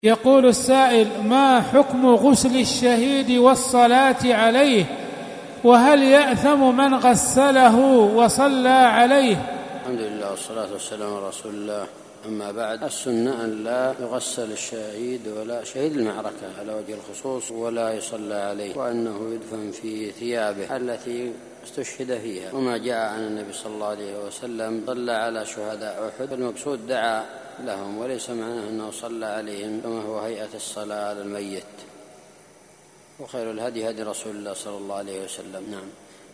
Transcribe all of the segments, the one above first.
يقول السائل: ما حكم غسل الشهيد والصلاة عليه؟ وهل يأثم من غسله وصلى عليه؟ الحمد لله والصلاة والسلام على رسول الله. أما بعد، السنة أن لا يغسل الشهيد ولا شهيد المعركة على وجه الخصوص ولا يصلى عليه، وأنه يدفن في ثيابه التي استشهد فيها. وما جاء عن النبي صلى الله عليه وسلم صلى على شهداء أحد، المقصود دعا لهم، وليس معناه أنه صلى عليهم كما هو هيئة الصلاة على الميت. وخير الهدي هدي رسول الله صلى الله عليه وسلم. نعم.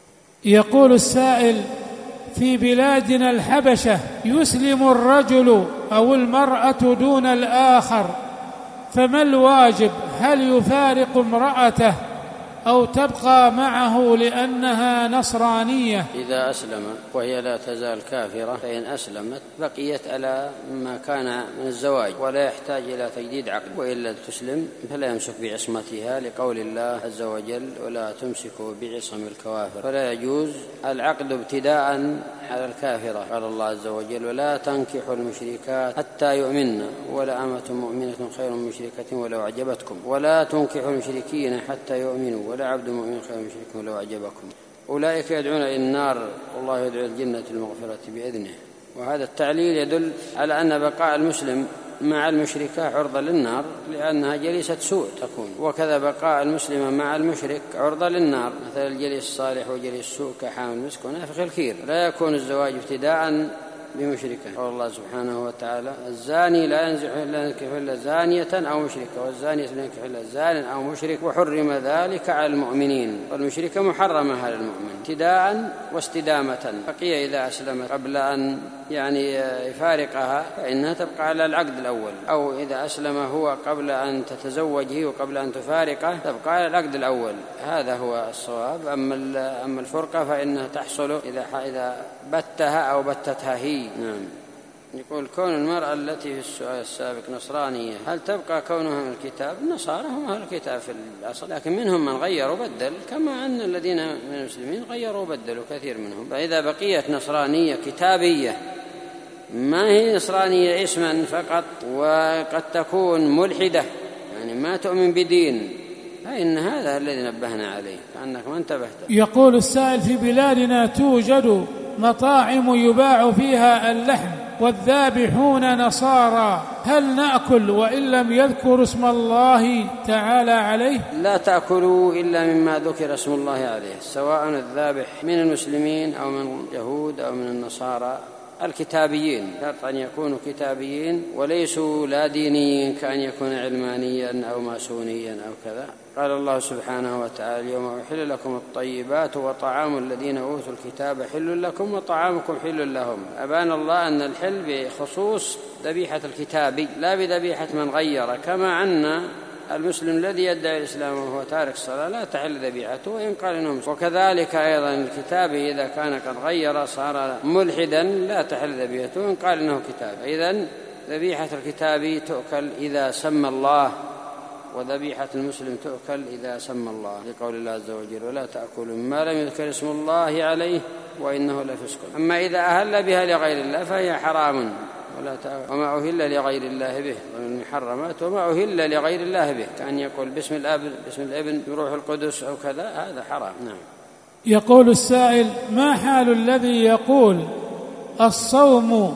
يقول السائل: في بلادنا الحبشة يسلم الرجل أو المرأة دون الآخر، فما الواجب؟ هل يفارق امرأته أو تبقى معه لأنها نصرانية؟ إذا أسلم وهي لا تزال كافرة، فإن أسلمت بقيت على ما كان من الزواج ولا يحتاج إلى تجديد عقد، وإلا تسلم فلا يمسك بعصمتها، لقول الله عز وجل: ولا تمسكوا بعصم الكوافر. فلا يجوز العقد ابتداء على الكافرة. قال الله عز وجل: ولا تنكحوا المشركات حتى يؤمن، ولا أمة مؤمنة خير من مشركة ولو أعجبتكم، ولا تنكحوا المشركين حتى يؤمنوا، ولا عبد مؤمن خير من مشرك ولو أعجبكم. أولئك يدعون إلى النار والله يدعو الجنة المغفرة بإذنه. وهذا التعليل يدل على أن بقاء المسلم مع المشركة عرضة للنار، لأنها جليسة سوء تكون، وكذا بقاء المسلم مع المشرك عرضة للنار، مثل الجليس الصالح وجليس السوء كحامل المسك ونافخ الكير. لا يكون الزواج ابتداء بمشركة. قال الله سبحانه وتعالى: الزاني لا ينكح إلا زانية أو مشركة، والزانية لا ينكح إلا زان أو مشرك، وحرم ذلك على المؤمنين. والمشركة محرمة على المؤمن ابتداء واستدامة. بقي إذا أسلمت قبل أن يفارقها فإنها تبقى على العقد الأول، أو إذا أسلم هو قبل أن تتزوجه وقبل أن تفارقه تبقى على العقد الأول. هذا هو الصواب. أما الفرقة فإنها تحصل إذا بتها أو بتتها هي. نعم. يقول: كون المرأة التي في السؤال السابق نصرانية، هل تبقى كونها من الكتاب؟ النصارى هم أهل الكتاب في الأصل، لكن منهم من غير وبدل، كما أن الذين من المسلمين غيروا وبدلوا كثير منهم. فإذا بقيت نصرانية كتابية ما هي نصرانية اسما فقط، وقد تكون ملحدة يعني ما تؤمن بدين، فإن هذا الذي نبهنا عليه، كأنك ما انتبهت. يقول السائل: في بلادنا توجد مطاعم يباع فيها اللحم والذابحون نصارى، هل نأكل وإن لم يذكر اسم الله تعالى عليه؟ لا تأكلوا إلا مما ذكر اسم الله عليه، سواء الذابح من المسلمين أو من اليهود أو من النصارى الكتابيين. شرط أن يكونوا كتابيين وليسوا لا دينيين، كأن يكون علمانيا أو ماسونيا أو كذا. قال الله سبحانه وتعالى: اليوم أحل لكم الطيبات وطعام الذين أوتوا الكتاب حل لكم وطعامكم حل لهم. أبان الله أن الحل بخصوص ذبيحة الكتابي لا بذبيحة من غير، كما أن المسلم الذي يدعي الإسلام وهو تارك الصلاة لا تحل ذبيحته وإن قال إنه مسلم. وكذلك أيضا الكتابي إذا كان قد غير صار ملحدا لا تحل ذبيحته وإن قال إنه كتاب. إذن ذبيحة الكتابي تؤكل إذا سمى الله، وذبيحة المسلم تؤكل إذا سمى الله، لقول الله عز وجل: ولا تأكلوا مما لم يذكر اسم الله عليه وإنه لفسق. أما إذا أهل بها لغير الله فهي حرام، وما أهل لغير الله به، ومن المحرمات وما أهل لغير الله به، كأن يقول باسم الأب باسم الابن بروح القدس أو كذا، هذا حرام. نعم. يقول السائل: ما حال الذي يقول الصوم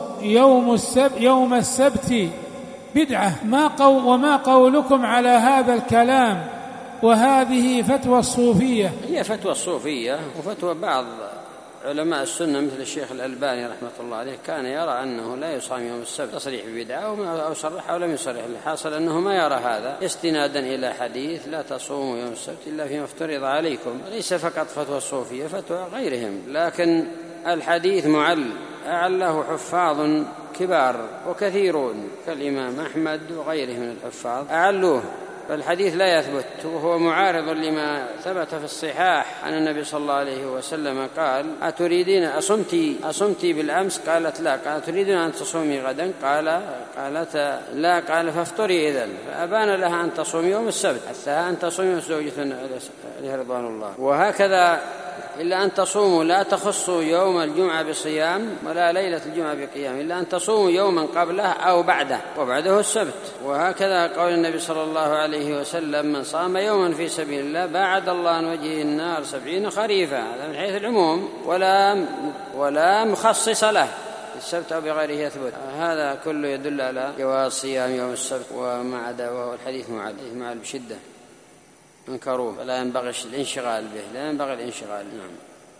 يوم السبت بدعة؟ وما قولكم على هذا الكلام؟ وهذه فتوى الصوفية. هي فتوى الصوفية وفتوى بعض علماء السنة مثل الشيخ الألباني رحمة الله عليه، كان يرى أنه لا يصام يوم السبت تصريح ببدعة، أو صرح أو لم يصرح. الحاصل أنه ما يرى هذا استنادا إلى حديث: لا تصوموا يوم السبت إلا فيما افترض عليكم. ليس فقط فتوى الصوفية، فتوى غيرهم، لكن الحديث أعله حفاظ كبار وكثيرون كالإمام أحمد وغيره من الحفاظ أعلوه، فالحديث لا يثبت، وهو معارض لما ثبت في الصحاح عن النبي صلى الله عليه وسلم قال: أتريدين أصمتي بالأمس؟ قالت لا. قال: تريدين أن تصومي غدا؟ قالت لا. قال: فافطري إذن. فأبان لها أن تصوم يوم السبت، حتى أن تصوم زوجة عليه رضوان الله. وهكذا إلا أن تصوموا لا تخصوا يوم الجمعة بصيام ولا ليلة الجمعة بقيام، إلا أن تصوموا يوما قبله أو بعده، وبعده السبت. وهكذا قول النبي صلى الله عليه وسلم: من صام يوما في سبيل الله باعد الله عن وجهه النار 70 خريفا. هذا من حيث العموم ولا مخصص له السبت أو بغيره يثبت. هذا كله يدل على جواز صيام يوم السبت، وما عدا وهو الحديث معل بشدة انكروه، فلا ينبغي الانشغال به، لا ينبغي الانشغال. نعم.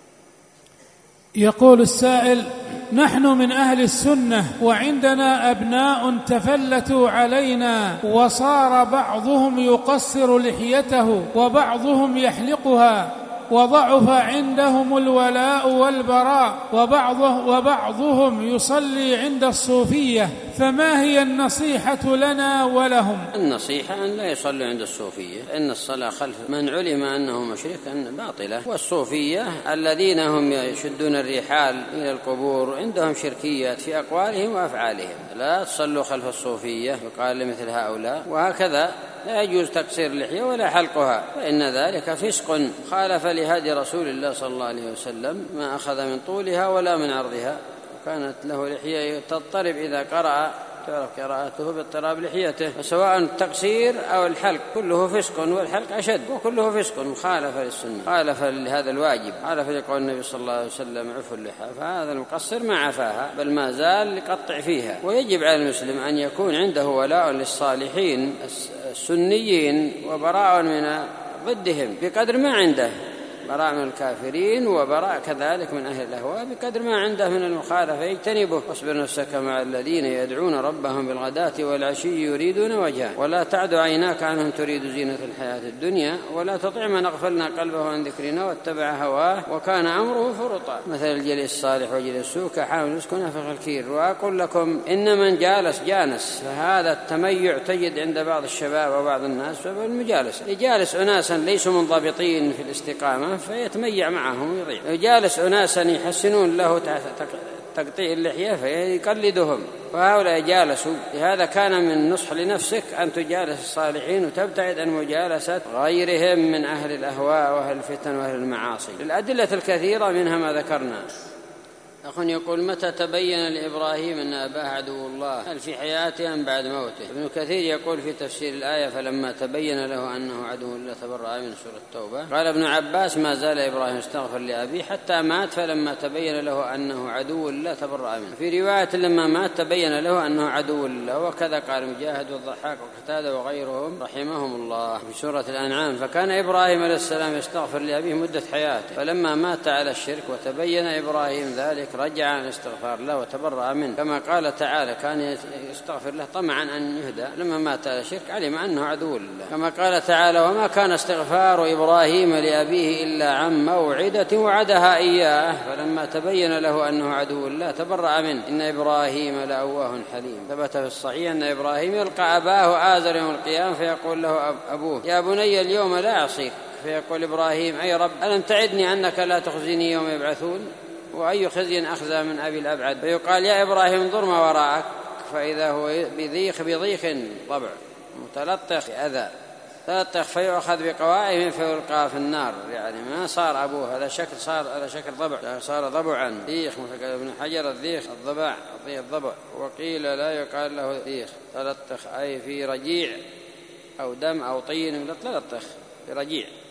يقول السائل: نحن من أهل السنة وعندنا أبناء تفلتوا علينا، وصار بعضهم يقصر لحيته وبعضهم يحلقها، وضعف عندهم الولاء والبراء، وبعضهم يصلي عند الصوفية، فما هي النصيحة لنا ولهم؟ النصيحة أن لا يصلوا عند الصوفية، إن الصلاة خلف من علم أنه مشرك أن باطلة. والصوفية الذين هم يشدون الرحال إلى القبور عندهم شركيات في أقوالهم وأفعالهم، لا تصلوا خلف الصوفية يقال لمثل هؤلاء. وهكذا لا يجوز تقصير اللحية ولا حلقها، فإن ذلك فسق خالف لهدي رسول الله صلى الله عليه وسلم، ما أخذ من طولها ولا من عرضها، وكانت له لحية تضطرب إذا قرأ، تعرف قراءته باضطراب لحيته. فسواء التقصير أو الحلق كله فسق، والحلق أشد، وكله فسق مخالفة للسنة، خالف لهذا الواجب، خالف لقول النبي صلى الله عليه وسلم: عفوا اللحى. فهذا المقصر ما عفاها بل ما زال يقطع فيها. ويجب على المسلم أن يكون عنده ولاء للصالحين السنيين وبراء من ضدهم بقدر ما عنده، براء من الكافرين وبراء كذلك من أهل الأهواء بقدر ما عنده من المخالفة يجتنبه. واصبر نفسك مع الذين يدعون ربهم بالغداة والعشي يريدون وجهه، ولا تعد عيناك عنهم تريد زينة الحياة الدنيا، ولا تطع من أغفلنا قلبه عن ذكرنا واتبع هواه وكان أمره فرطا. مثل الجليس الصالح وجليس السوء كحامل مسك نافخ الكير. وأقول لكم إن من جالس جانس، فهذا التميع تجد عند بعض الشباب وبعض الناس بسبب المجالسة. يجالس أناسا ليسوا منضبطين في الاستقامة فيتميع معهم ويضيع، يجالس أناسا يحسنون له تقطيع اللحية فيقلدهم، وهؤلاء جالسوا. لهذا كان من نصح لنفسك أن تجالس الصالحين وتبتعد عن مجالسة غيرهم من أهل الأهواء وأهل الفتن وأهل المعاصي. الأدلة الكثيرة منها ما ذكرنا. أخ يقول: متى تبين لإبراهيم أن أباه عدو الله؟ هل في حياته أم بعد موته؟ ابن كثير يقول في تفسير الآية: فلما تبين له أنه عدو الله تبرأ من سورة التوبة. قال ابن عباس: ما زال إبراهيم استغفر لأبيه حتى مات، فلما تبين له أنه عدو الله تبرأ منه. في رواية: لما مات تبين له أنه عدو الله. وكذا قال مجاهد والضحاك وقتادة وغيرهم رحمهم الله في سورة الأنعام. فكان إبراهيم عليه السلام يستغفر لأبيه مدة حياته، فلما مات على الشرك وتبين إبراهيم ذلك رجع عن الاستغفار له وتبرأ منه، كما قال تعالى: كان يستغفر له طمعا أن يهدى، لما مات على الشرك علم أنه عدو لله، كما قال تعالى: وما كان استغفار إبراهيم لأبيه إلا عن موعدة وعدها إياه، فلما تبين له أنه عدو الله تبرأ منه، إن إبراهيم لأواه حليم. ثبت في الصحيح أن إبراهيم يلقى أباه آزر يوم القيامة فيقول له أبوه: يا بني اليوم لا أعصيك. فيقول إبراهيم: أي رب، ألم تعدني أنك لا تخزني يوم يبعثون؟ وأي خزي أخزى من أبي الأبعد؟ فيقال: يا إبراهيم انظر ما وراءك، فإذا هو بضيخ ضبع متلطخ أذى تلطخ، فيؤخذ بقوائم فيلقى في النار. يعني ما صار أبوه هذا شكل، صار على شكل ضبع، صار ضبعا ضيخ. ابن حجر: الضيخ الضبع. وقيل لا يقال له ضيخ تلطخ، أي في رجيع أو دم أو طين تلطخ برجيع.